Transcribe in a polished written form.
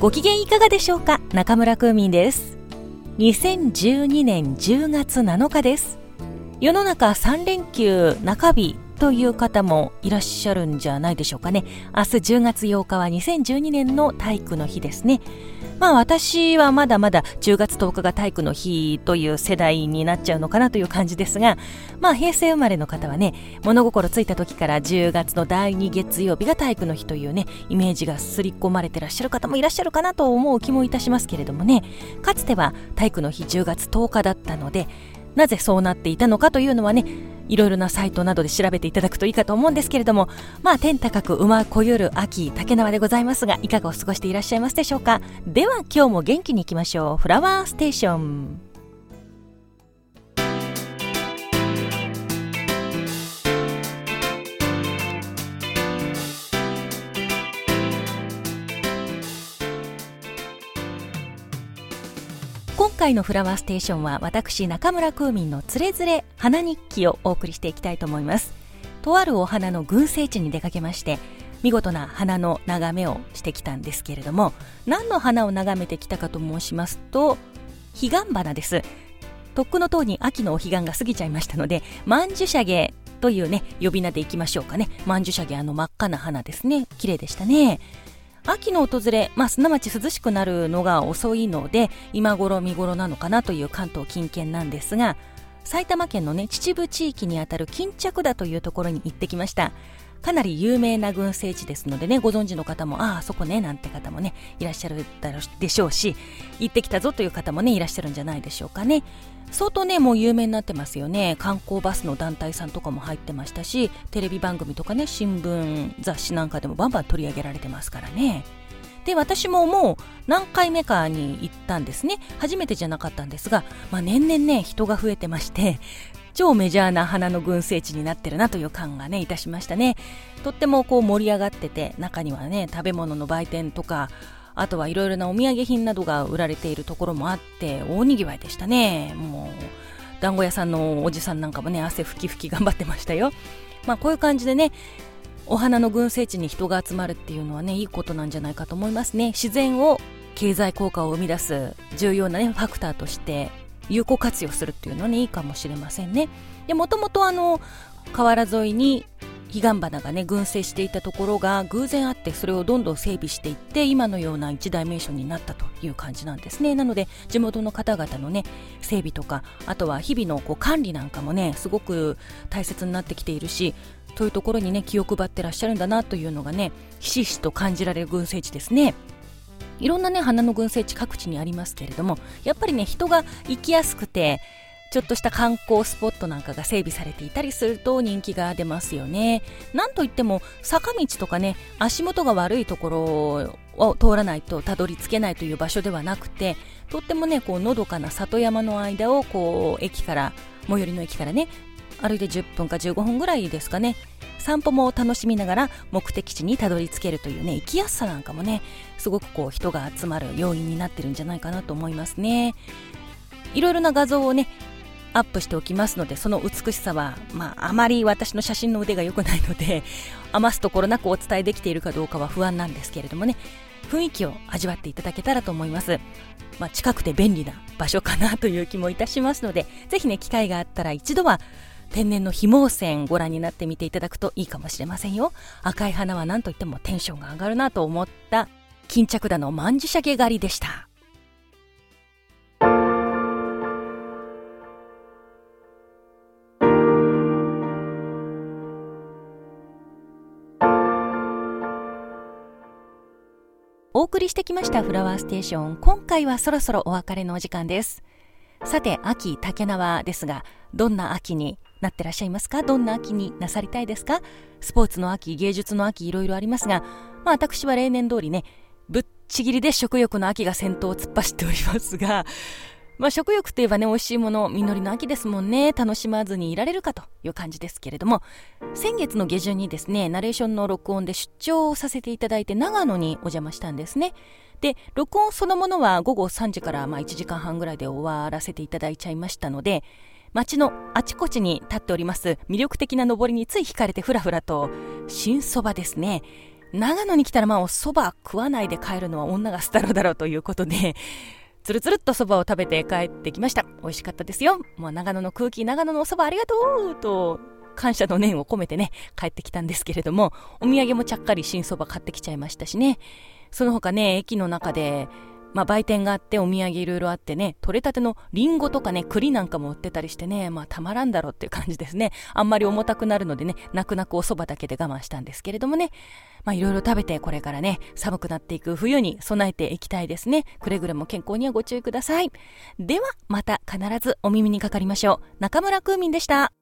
ご機嫌いかがでしょうか。中村クーミンです。2012年10月7日です。世の中3連休中日という方もいらっしゃるんじゃないでしょうかね。明日10月8日は2012年の体育の日ですね。私はまだまだ10月10日が体育の日という世代になっちゃうのかなという感じですが、平成生まれの方はね、物心ついた時から10月の第2月曜日が体育の日というね、イメージが刷り込まれてらっしゃる方もいらっしゃるかなと思う気もいたしますけれどもね、かつては体育の日10月10日だったので、なぜそうなっていたのかというのはね、いろいろなサイトなどで調べていただくといいかと思うんですけれども、天高く馬こゆる秋竹縄でございますが、いかがお過ごしていらっしゃいますでしょうか。では今日も元気にいきましょう。フラワーステーション。今回のフラワーステーションは私中村クーミンのつれづれ花日記をお送りしていきたいと思います。とあるお花の群生地に出かけまして、見事な花の眺めをしてきたんですけれども、何の花を眺めてきたかと申しますと、彼岸花です。とっくのとうに秋のお彼岸が過ぎちゃいましたので、曼珠沙華というね呼び名でいきましょうかね。曼珠沙華、真っ赤な花ですね。綺麗でしたね。秋の訪れ、すなわち涼しくなるのが遅いので、今頃見頃なのかなという関東近県なんですが、埼玉県のね秩父地域にあたる巾着田というところに行ってきました。かなり有名な群生地ですのでね、ご存知の方もあそこねなんて方もねいらっしゃるでしょうし、行ってきたぞという方もねいらっしゃるんじゃないでしょうかね。相当ねもう有名になってますよね。観光バスの団体さんとかも入ってましたし、テレビ番組とかね新聞雑誌なんかでもバンバン取り上げられてますからね。で、私ももう何回目かに行ったんですね。初めてじゃなかったんですが、年々ね人が増えてまして、超メジャーな花の群生地になってるなという感がねいたしましたね。とっても盛り上がってて、中にはね食べ物の売店とか、あとはいろいろなお土産品などが売られているところもあって大にぎわいでしたね。もう団子屋さんのおじさんなんかもね汗ふきふき頑張ってましたよ。こういう感じでね、お花の群生地に人が集まるっていうのはねいいことなんじゃないかと思いますね。自然を経済効果を生み出す重要なねファクターとして有効活用するっていうのはねいいかもしれませんね。で、もともと河原沿いに彼岸花がね群生していたところが偶然あって、それをどんどん整備していって今のような一大名所になったという感じなんですね。なので地元の方々のね整備とか、あとは日々の管理なんかもねすごく大切になってきているし、そういうところにね気を配ってらっしゃるんだなというのがねひしひしと感じられる群生地ですね。いろんなね花の群生地各地にありますけれども、やっぱりね人が行きやすくて、ちょっとした観光スポットなんかが整備されていたりすると人気が出ますよね。なんといっても坂道とかね足元が悪いところを通らないとたどり着けないという場所ではなくて、とってもねのどかな里山の間を駅から最寄りの駅からね歩いて10分か15分ぐらいですかね、散歩も楽しみながら目的地にたどり着けるというね行きやすさなんかもねすごく人が集まる要因になってるんじゃないかなと思いますね。いろいろな画像をねアップしておきますので、その美しさはあまり私の写真の腕が良くないので余すところなくお伝えできているかどうかは不安なんですけれどもね、雰囲気を味わっていただけたらと思います。近くて便利な場所かなという気もいたしますので、ぜひね機会があったら一度は天然のひも線ご覧になってみていただくといいかもしれませんよ。赤い花は何といってもテンションが上がるなと思った巾着田の曼珠沙華狩りでした。お送りしてきましたフラワーステーション、今回はそろそろお別れのお時間です。さて、秋竹縄ですが、どんな秋になってらっしゃいますか？どんな秋になさりたいですか？スポーツの秋、芸術の秋、いろいろありますが、私は例年通りねぶっちぎりで食欲の秋が先頭を突っ走っておりますが、食欲といえばね美味しいもの、実りの秋ですもんね。楽しまずにいられるかという感じですけれども、先月の下旬にですねナレーションの録音で出張をさせていただいて長野にお邪魔したんですね。で、録音そのものは午後3時から1時間半ぐらいで終わらせていただいちゃいましたので、街のあちこちに立っております魅力的な登りについ惹かれてふらふらと新そばですね、 長野に来たらお蕎麦食わないで帰るのは女がスタロだろうということで、つるつるっと蕎麦を食べて帰ってきました。美味しかったですよ。もう長野の空気、長野のお蕎麦ありがとうと感謝の念を込めてね、帰ってきたんですけれども、お土産もちゃっかり新蕎麦買ってきちゃいましたしね。その他ね、駅の中で売店があって、お土産いろいろあってね、取れたてのリンゴとかね、栗なんかも売ってたりしてね、たまらんだろうっていう感じですね。あんまり重たくなるのでね、泣く泣くお蕎麦だけで我慢したんですけれどもね。いろいろ食べて、これからね、寒くなっていく冬に備えていきたいですね。くれぐれも健康にはご注意ください。では、また必ずお耳にかかりましょう。中村クーミンでした。